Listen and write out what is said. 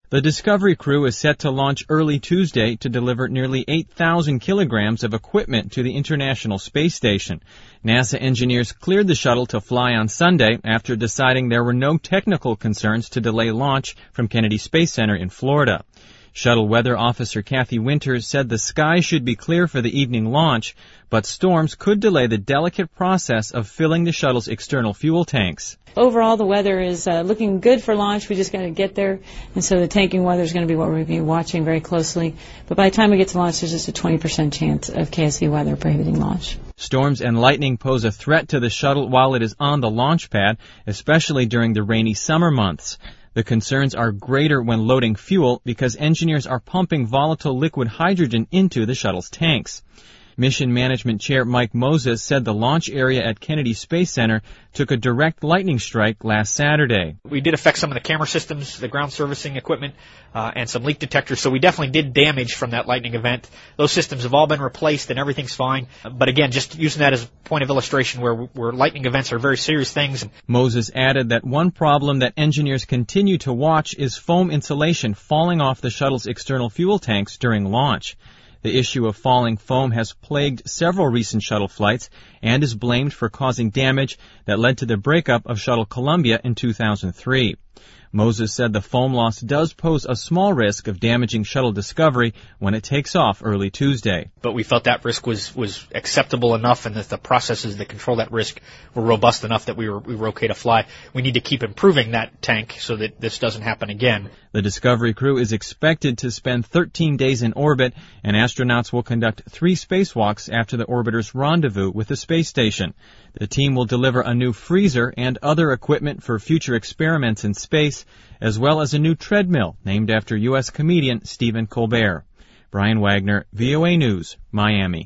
The Discovery crew is set to launch early Tuesday to deliver nearly 8,000 kilograms of equipment to the International Space Station. NASA engineers cleared the shuttle to fly on Sunday after deciding there were no technical concerns to delay launch from Kennedy Space Center in Florida. Shuttle Weather Officer Kathy Winters said the sky should be clear for the evening launch, but storms could delay the delicate process of filling the shuttle's external fuel tanks. Overall, the weather is looking good for launch. We just got to get there, and so the tanking weather is going to be what we're going to be watching very closely. But by the time we get to launch, there's just a 20% chance of KSV weather prohibiting launch. Storms and lightning pose a threat to the shuttle while it is on the launch pad, especially during the rainy summer months. The concerns are greater when loading fuel because engineers are pumping volatile liquid hydrogen into the shuttle's tanks. Mission Management Chair Mike Moses said the launch area at Kennedy Space Center took a direct lightning strike last Saturday. We did affect some of the camera systems, the ground servicing equipment, and some leak detectors, so we definitely did damage from that lightning event. Those systems have all been replaced and everything's fine. But again, just using that as a point of illustration where lightning events are very serious things. Moses added that one problem that engineers continue to watch is foam insulation falling off the shuttle's external fuel tanks during launch. The issue of falling foam has plagued several recent shuttle flights and is blamed for causing damage that led to the breakup of Shuttle Columbia in 2003. Moses said the foam loss does pose a small risk of damaging Shuttle Discovery when it takes off early Tuesday. But we felt that risk was acceptable enough and that the processes that control that risk were robust enough that we were okay to fly. We need to keep improving that tank so that this doesn't happen again. The Discovery crew is expected to spend 13 days in orbit, and astronauts will conduct 3 spacewalks after the orbiter's rendezvous with the space station. The team will deliver a new freezer and other equipment for future experiments in space, as well as a new treadmill named after U.S. comedian Stephen Colbert. Brian Wagner, VOA News, Miami.